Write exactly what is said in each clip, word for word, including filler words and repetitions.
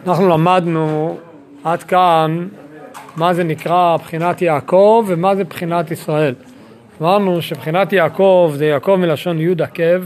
אנחנו למדנו עד כאן מה זה נקרא בחינת יעקב ומה זה בחינת ישראל. אמרנו שבחינת יעקב זה יעקב מלשון יוד עקב,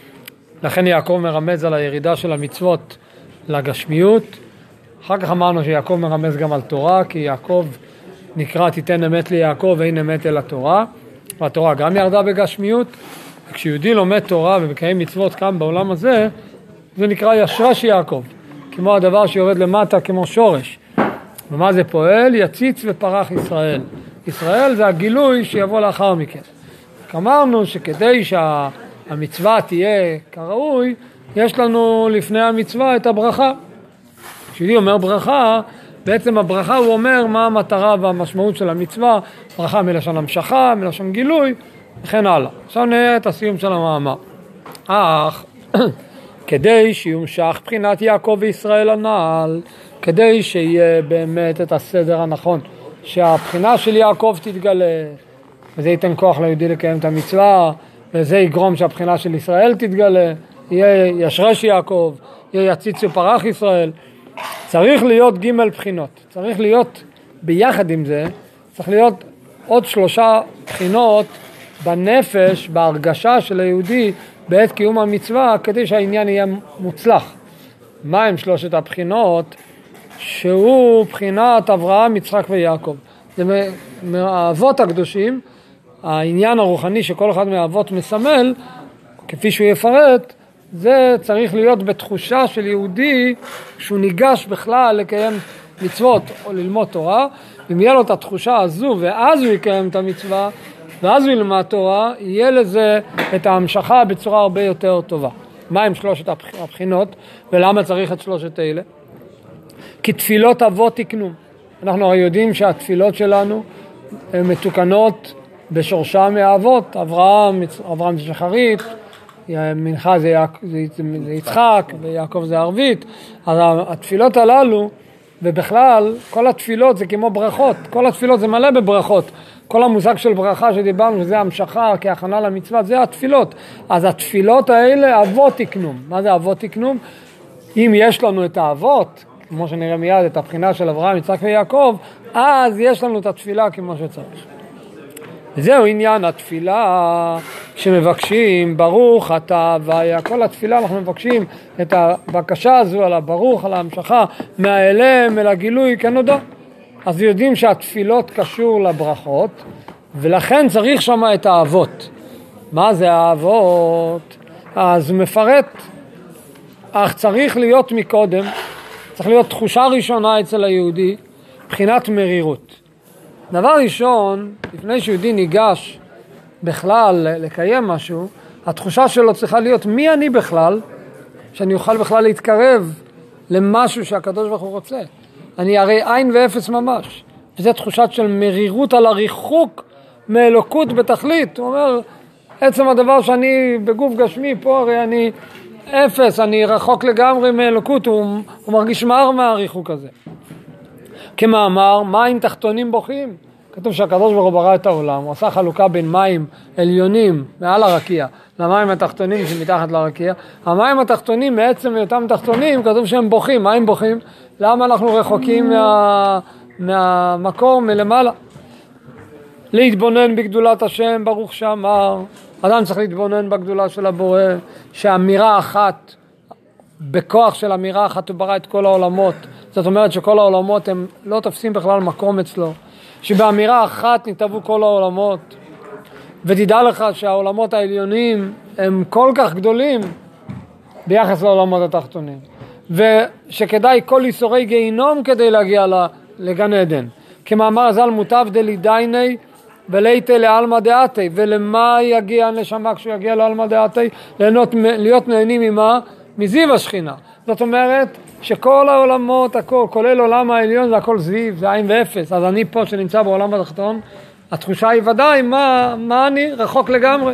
לכן יעקב מרמז על הירידה של המצוות לגשמיות. אחר כך אמרנו שיעקב מרמז גם על תורה, כי יעקב נקרא תיתן אמת ליעקב ואין אמת אל התורה, והתורה גם ירדה בגשמיות. כשיהודי לומד תורה ומקיים מצוות כאן בעולם הזה, זה נקרא ישרש יעקב, כמו הדבר שיורד למטה כמו שורש. ומה זה פועל? יציץ ופרח ישראל. ישראל זה הגילוי שיבוא לאחר מכן. אמרנו שכדי שהמצווה תהיה כראוי, יש לנו לפני המצווה את הברכה. כשהיא אומר ברכה, בעצם הברכה הוא אומר מה המטרה והמשמעות של המצווה, ברכה מלשון המשכה, מלשון גילוי, וכן הלאה. עכשיו נראה את הסיום של המאמר. אך, כדי שיומשך בחינת יעקב וישראל הנעל, כדי שיהיה באמת את הסדר הנכון, שהבחינה של יעקב תתגלה, וזה ייתן כוח ליהודי לקיים את המצווה, וזה יגרום שהבחינה של ישראל תתגלה, יהיה ישרש יעקב, יהיה יציץ ופרח ישראל. צריך להיות ג' בחינות, צריך להיות ביחד עם זה, צריך להיות עוד שלושה בחינות בנפש, בהרגשה של היהודי בעת קיום המצווה, כדי שהעניין יהיה מוצלח. מה הם שלושת הבחינות? שהוא בחינת אברהם, יצחק ויעקב. זה מהאבות הקדושים, העניין הרוחני שכל אחד מהאבות מסמל, כפי שהוא יפרט, זה צריך להיות בתחושה של יהודי שהוא ניגש בכלל לקיים מצוות או ללמוד תורה. אם יהיה לו את התחושה הזו ואז הוא יקיים את המצווה ואז הוא ילמד תורה, יהיה לזה את ההמשכה בצורה הרבה יותר טובה. מה הם שלושת הבחינות ולמה צריך את שלושת אלה? כי תפילות אבות תקנו. אנחנו הרי יודעים שהתפילות שלנו הן מתוקנות בשורשם מהאבות. אברהם, אברהם זה שחרית, מנחה זה, זה, זה יצחק ויעקב זה ערבית. אז התפילות הללו, ובכלל כל התפילות זה כמו ברכות, כל התפילות זה מלא בברכות. כל המושג של ברכה שדיברנו, שזה המשכה כהכנה למצווה, זה התפילות. אז התפילות האלה אבות תקנו. מה זה אבות תקנו? אם יש לנו את האבות, כמו שנראה מיד את הבחינה של אברהם, יצחק ויעקב, אז יש לנו את התפילה כמו שצריך. זהו עניין התפילה שמבקשים ברוך אתה והיה. כל התפילה אנחנו מבקשים את הבקשה הזו על הברוך, על ההמשכה, מהאלם אל הגילוי כנודע. אז יודעים שהתפילות קשור לברכות, ולכן צריך שם את האבות. מה זה האבות? אז הוא מפרט, אך צריך להיות מקודם, צריך להיות תחושה ראשונה אצל היהודי, בחינת מרירות. דבר ראשון, לפני שיהודי ניגש בכלל לקיים משהו, התחושה שלו צריכה להיות מי אני בכלל, שאני אוכל בכלל להתקרב למשהו שהקדוש ברוך הוא רוצה. אני הרי עין ואפס ממש, וזו תחושת של מרירות על הריחוק מאלוקות בתכלית. הוא אומר, עצם הדבר שאני בגוף גשמי פה, הרי אני אפס, אני רחוק לגמרי מאלוקות, הוא, הוא מרגיש מר מהריחוק הזה. כמאמר, מים תחתונים בוכים. כתוב שהקדוש ברוך הוא ברא את העולם, הוא עשה חלוקה בין מים עליונים מעל הרקיע, למים התחתונים שמתחת לרקיע. המים התחתונים, מעצם אותם תחתונים, כתוב שהם בוכים. מה הם בוכים? למה אנחנו רחוקים מה, מהמקור מלמעלה? להתבונן בגדולת השם, ברוך שאמר. אדם צריך להתבונן בגדולה של הבורא, שאמירה אחת, בכוח של אמירה אחת הוא ברא את כל העולמות. זאת אומרת שכל העולמות הם לא תופסים בכלל מקום אצלו. שבאמירה אחת נתאבו כל העולמות. ותדע לך שהעולמות העליונים הם כל כך גדולים ביחס לעולמות התחתונים. ושכדאי כל איסורי גיהינום כדי להגיע לגן עדן. כמאמר ז"ל מוטב דלי דייני וליתה לעלמא דעתי. ולמה יגיע הנשמה כשהוא יגיע לעלמא דעתי? להיות נהנים ממה? מזיו השכינה. זאת אומרת שכל העולמות, הכל, כולל עולם העליון, זה הכל זיו, זה עין ואפס. אז אני פה שנמצא בעולם התחתון, התחושה היא ודאי, מה, מה אני? רחוק לגמרי.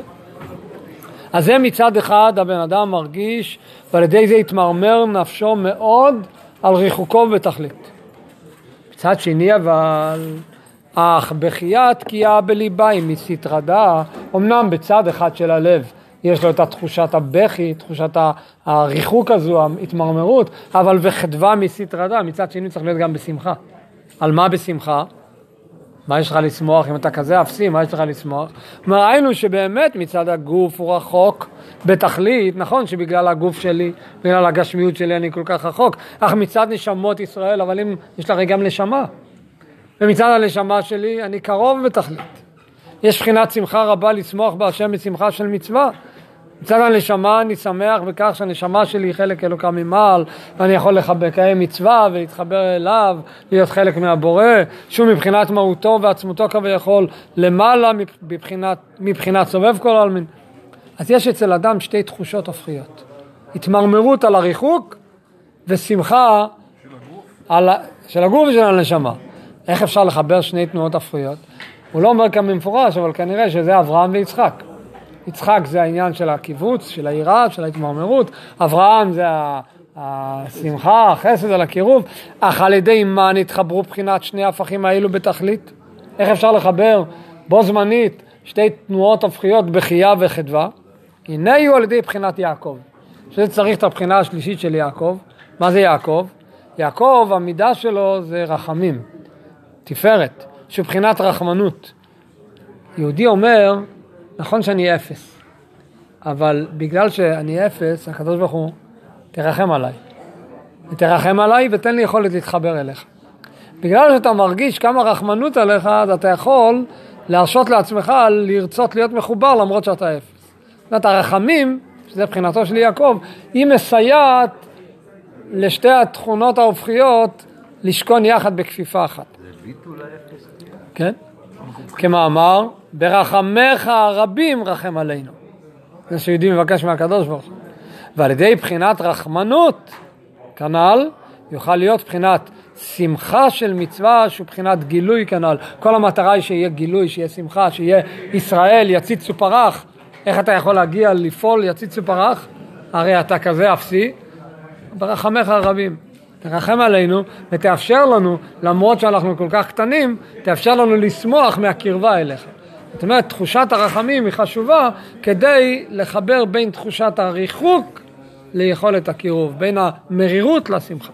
אז זה מצד אחד הבן אדם מרגיש, ועל ידי זה יתמרמר נפשו מאוד על ריחוקו בתכלית. מצד שני אבל, אך בחיית תקיעה בליבה, אם היא סתרדה, אמנם בצד אחד של הלב, יש לו את תחושת הבכי, תחושת הריחוק הזו, ההתמרמרות, אבל וחדווה מסתרדה, מצד שני צריך להיות גם בשמחה. על מה בשמחה? מה יש לך לשמוח? אם אתה כזה אפסי, מה יש לך לשמוח? ראינו שבאמת מצד הגוף הוא רחוק בתכלית, נכון שבגלל הגוף שלי, בגלל הגשמיות שלי אני כל כך רחוק, אך מצד נשמות ישראל, אבל אם יש לך גם נשמה, ומצד הנשמה שלי אני קרוב בתכלית. יש בחינת שמחה רבה לשמוח בהשם בשמחה של מצווה. מצד הנשמה אני שמח בכך שהנשמה שלי היא חלק אלוקה ממעל, ואני יכול לקיים מצווה ולהתחבר אליו, להיות חלק מהבורא, שהוא מבחינת מהותו ועצמותו כביכול למעלה מבחינת, מבחינת סובב כל העלמין. אז יש אצל אדם שתי תחושות הופכיות. התמרמרות על הריחוק ושמחה של הגוף, על, של הגוף ושל הנשמה. איך אפשר לחבר שני תנועות הופכיות? הוא לא אומר כאן במפורש, אבל כנראה שזה אברהם ויצחק. יצחק זה העניין של הקיבוץ, של היראה, של ההתמרמרות. אברהם זה השמחה, החסד על הקירוב. אך על ידי מה נתחברו בחינת שני הפכים האלו בתכלית? איך אפשר לחבר בו זמנית שתי תנועות הופכיות בחייה וחדווה? הנה יהיו על ידי בחינת יעקב. שזה צריך את הבחינה השלישית של יעקב. מה זה יעקב? יעקב, המידה שלו זה רחמים, תפארת, שבחינת רחמנות. יהודי אומר, נכון שאני אפס, אבל בגלל שאני אפס, הקדוש ברוך הוא תרחם עליי. תרחם עליי ותן לי יכולת להתחבר אליך. בגלל שאתה מרגיש כמה רחמנות עליך, אז אתה יכול להרשות לעצמך לרצות להיות מחובר למרות שאתה אפס. זאת אומרת, הרחמים, שזה בחינתו של יעקב, היא מסייעת לשתי התכונות ההופכיות לשכון יחד בכפיפה אחת. זה ביטול האפס? כן. כמאמר, ברחמך הרבים רחם עלינו. זה שיהודי מבקש מהקדוש ברוך הוא. ועל ידי בחינת רחמנות, כנ"ל, יוכל להיות בחינת שמחה של מצווה, שהוא בחינת גילוי כנ"ל. כל המטרה היא שיהיה גילוי, שיהיה שמחה, שיהיה ישראל יציץ ופרח. איך אתה יכול להגיע לפעול יציץ ופרח? הרי אתה כזה אפסי, ברחמך הרבים. תרחם עלינו ותאפשר לנו, למרות שאנחנו כל כך קטנים, תאפשר לנו לשמוח מהקרבה אליך. זאת אומרת, תחושת הרחמים היא חשובה כדי לחבר בין תחושת הריחוק ליכולת הקירוב, בין המרירות לשמחה.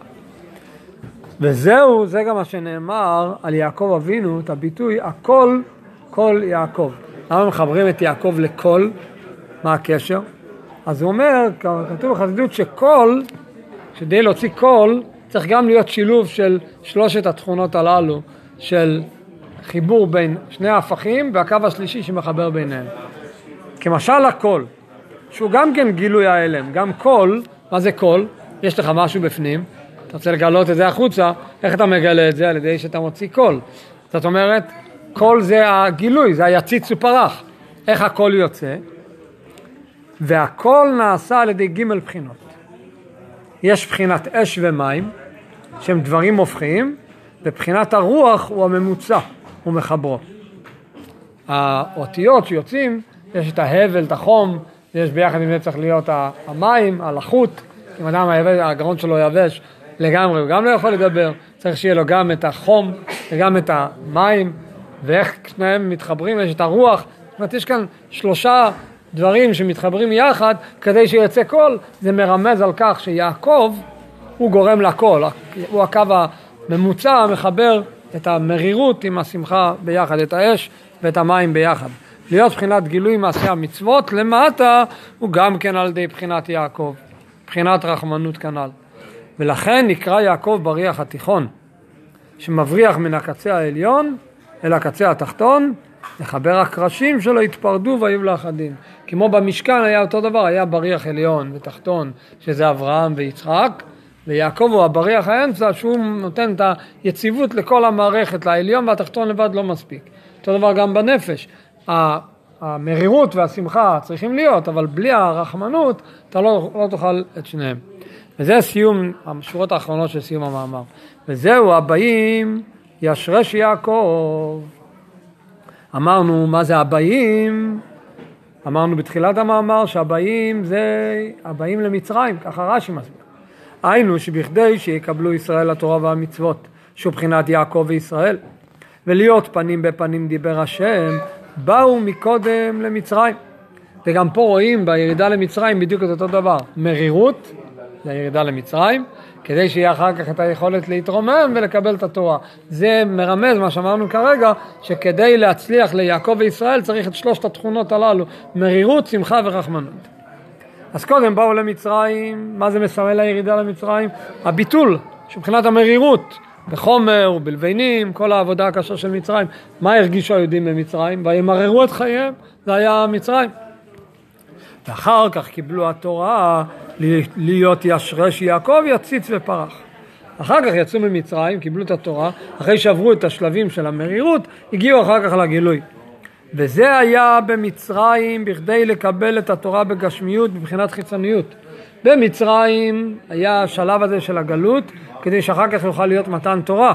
וזהו, זה גם מה שנאמר על יעקב אבינו, את הביטוי, הכל, כל יעקב. למה מחברים את יעקב לכל? מה הקשר? אז הוא אומר, כתוב בחסידות שכל, כדי להוציא כל, צריך גם להיות שילוב של שלושת התכונות הללו, של חיבור בין שני ההפכים והקו השלישי שמחבר ביניהם. כמשל הכל, שהוא גם כן גילוי ההלם, גם כל, מה זה כל? יש לך משהו בפנים, אתה רוצה לגלות את זה החוצה, איך אתה מגלה את זה? על ידי שאתה מוציא כל. זאת אומרת, כל זה הגילוי, זה היציץ ופרח. איך הכל יוצא? והכל נעשה על ידי ג' בחינות. יש בחינת אש ומים, שהם דברים הופכים, ובחינת הרוח הוא הממוצע, הוא מחברו. האותיות שיוצאים, יש את ההבל, את החום, יש ביחד עם זה צריך להיות המים, הלחות, אם אדם הגרון שלו יבש לגמרי, הוא גם לא יכול לדבר, צריך שיהיה לו גם את החום וגם את המים, ואיך שניהם מתחברים, יש את הרוח, זאת אומרת, יש כאן שלושה דברים שמתחברים יחד כדי שיצא קול. זה מרמז על כך שיעקב הוא גורם לקול, הוא הקו הממוצע המחבר את המרירות עם השמחה ביחד, את האש ואת המים ביחד. להיות בחינת גילוי מעשי המצוות למטה הוא גם כן על ידי בחינת יעקב, בחינת רחמנות כנ"ל. ולכן נקרא יעקב בריח התיכון, שמבריח מן הקצה העליון אל הקצה התחתון, לחבר הקרשים שלו התפרדו ויבלע אחדים. כמו במשכן היה אותו דבר, היה בריח עליון ותחתון, שזה אברהם ויצחק, ויעקב הוא הבריח האמצע, שהוא נותן את היציבות לכל המערכת, לעליון והתחתון לבד לא מספיק. אותו דבר גם בנפש, המרירות והשמחה צריכים להיות, אבל בלי הרחמנות אתה לא, לא תוכל את שניהם. וזה סיום, השורות האחרונות של סיום המאמר. וזהו, הבאים ישרש יעקב. אמרנו, מה זה הבאים? אמרנו בתחילת המאמר שהבאים זה הבאים למצרים, ככה רש"י מסביר. היינו שבכדי שיקבלו ישראל התורה והמצוות, שהוא בחינת יעקב וישראל, ולהיות פנים בפנים דיבר השם, באו מקודם למצרים. וגם פה רואים בירידה למצרים בדיוק את אותו דבר. מרירות, זה הירידה למצרים, כדי שיהיה אחר כך את היכולת להתרומם ולקבל את התורה. זה מרמז מה שאמרנו כרגע, שכדי להצליח ליעקב וישראל צריך את שלושת התכונות הללו, מרירות, שמחה ורחמנות. אז קודם באו למצרים, מה זה מסמל הירידה למצרים? הביטול, שבחינת המרירות, בחומר ובלבנים, כל העבודה הקשה של מצרים. מה הרגישו היהודים במצרים? וימררו את חייהם, זה היה מצרים. ואחר כך קיבלו התורה להיות ישרש יעקב יציץ ופרח. אחר כך יצאו ממצרים, קיבלו את התורה, אחרי שעברו את השלבים של המרירות, הגיעו אחר כך לגילוי. וזה היה במצרים בכדי לקבל את התורה בגשמיות בבחינת חיצוניות. במצרים היה השלב הזה של הגלות, כדי שאחר כך יוכל להיות מתן תורה.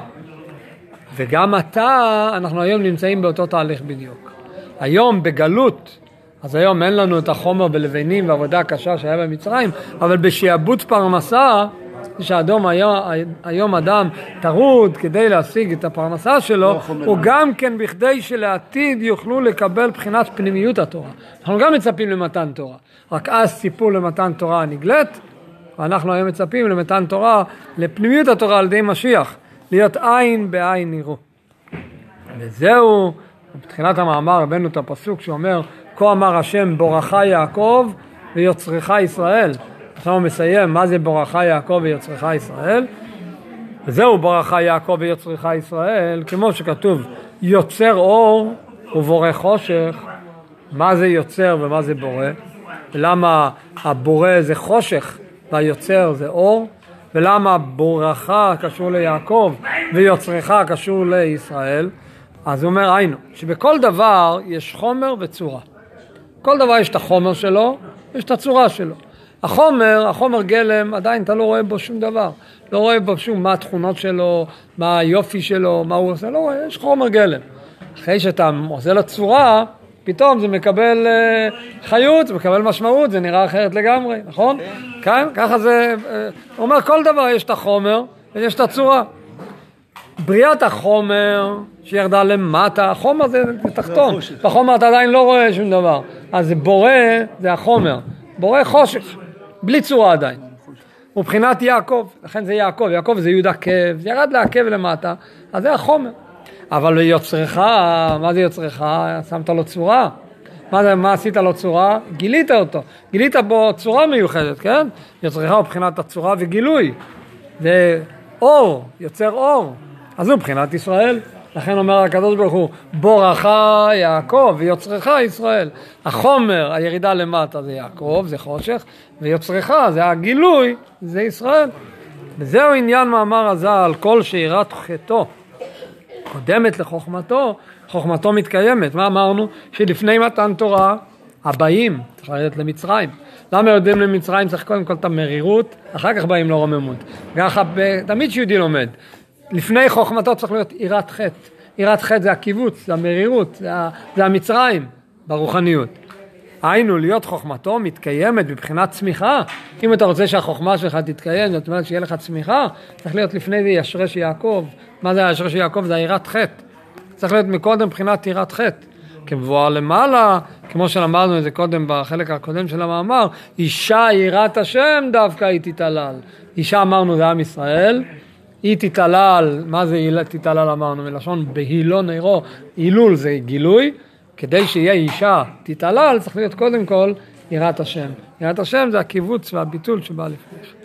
וגם עתה, אנחנו היום נמצאים באותו תהליך בדיוק. היום בגלות, אז היום אין לנו את החומר בלבנים ועבודה הקשה שהיה במצרים, אבל בשיעבוד פרנסה, שהאדום היום, היום אדם טרוד כדי להשיג את הפרנסה שלו, הוא גם כן בכדי שלעתיד יוכלו לקבל בחינת פנימיות התורה. אנחנו גם מצפים למתן תורה, רק אז ציפו למתן תורה הנגלית, ואנחנו היום מצפים למתן תורה, לפנימיות התורה על ידי משיח, להיות עין בעין נראו. וזהו, בתחילת המאמר הבאנו את הפסוק שאומר, כה אמר השם בורך יעקב ויוצרך ישראל. עכשיו הוא מסיים, מה זה בורך יעקב ויוצרך ישראל? וזהו בורך יעקב ויוצרך ישראל, כמו שכתוב, יוצר אור ובורא חושך. מה זה יוצר ומה זה בורא? ולמה הבורא זה חושך והיוצר זה אור? ולמה בורכה קשור ליעקב ויוצרך קשור לישראל? אז הוא אומר, היינו, שבכל דבר יש חומר וצורה. כל דבר יש את החומר שלו, יש את הצורה שלו. החומר, החומר גלם, עדיין אתה לא רואה בו שום דבר. לא רואה בו שום מה התכונות שלו, מה היופי שלו, מה הוא עושה, לא רואה, יש חומר גלם. אחרי שאתה עושה לצורה, פתאום זה מקבל uh, חיות, זה מקבל משמעות, זה נראה אחרת לגמרי, נכון? כן, ככה זה, uh, הוא אומר, כל דבר יש את החומר ויש את הצורה. בריאת החומר שירדה למטה, החומר זה תחתון, בחומר אתה עדיין לא רואה שום דבר. אז בורא זה החומר, בורא חושך, בלי צורה עדיין. מבחינת יעקב, לכן זה יעקב, יעקב זה יהודה עקב, זה ירד לעקב למטה, אז זה החומר. אבל יוצרך, מה זה יוצרך? שמת לו צורה. מה, זה, מה עשית לו צורה? גילית אותו, גילית בו צורה מיוחדת, כן? יוצרך הוא מבחינת הצורה וגילוי. זה אור, יוצר אור. אז הוא מבחינת ישראל. לכן אומר הקדוש ברוך הוא, בורך יעקב ויוצרך ישראל. החומר, הירידה למטה זה יעקב, זה חושך, ויוצרך זה הגילוי, זה ישראל. וזהו עניין מאמר הז"ל, כל שירת חטאו קודמת לחוכמתו, חוכמתו מתקיימת. מה אמרנו? שלפני מתן תורה, הבאים, צריך לרדת למצרים. למה יודעים למצרים? צריך קודם כל את המרירות, אחר כך באים לרוממות. ככה תמיד שיהודי לומד. לפני חוכמתו צריך להיות יראת חטא. יראת חטא זה הקיבוץ, זה המרירות, זה, זה המצרים ברוחניות. היינו, להיות חוכמתו מתקיימת בבחינת צמיחה. אם אתה רוצה שהחוכמה שלך תתקיים, זאת אומרת שיהיה לך צמיחה, צריך להיות לפני זה ישרש יעקב. מה זה ישרש יעקב? זה יראת חטא. צריך להיות מקודם בבחינת יראת חטא. כמבואר למעלה, כמו שלמדנו את זה קודם בחלק הקודם של המאמר, אישה יראת השם דווקא היא תתעלל. אישה אמרנו זה עם ישראל, היא תתעלל, מה זה תתעלל אמרנו? מלשון בהילון נרו, הילול זה גילוי, כדי שיהיה אישה תתעלל צריך להיות קודם כל יראת השם. יראת השם זה הקיבוץ והביטול שבא לפניך.